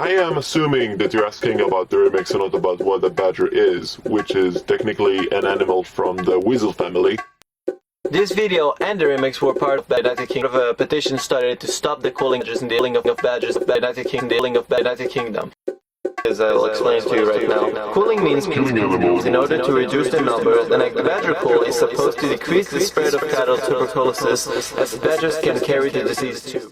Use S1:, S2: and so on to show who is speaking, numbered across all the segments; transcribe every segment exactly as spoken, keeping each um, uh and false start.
S1: I am assuming that you're asking about the remix and not about what a badger is, which is technically an animal from the weasel family.
S2: This video and the remix were part of the United Kingdom. A petition started to stop the culling and dealing of badgers of the United Kingdom. Dealing of the United Kingdom. As I'll explain to you right now. Culling means killing animals in order to reduce their numbers, and a badger cull is supposed to decrease the spread of cattle tuberculosis, as badgers can carry the disease too.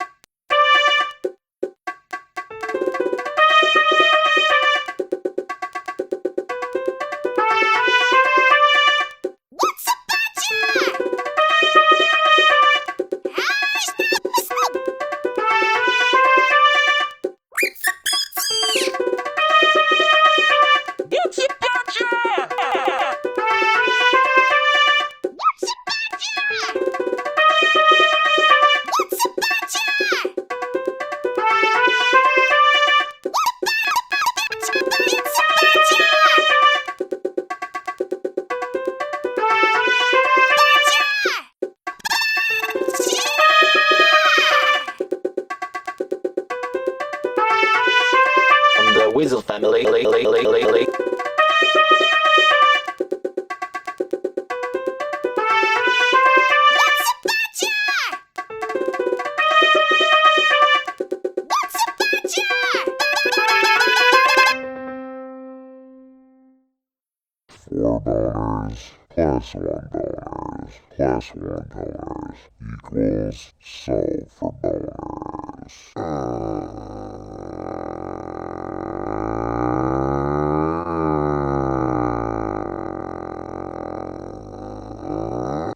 S2: The weasel family.
S3: Four boners plus one boners plus one boners equals solve for boners.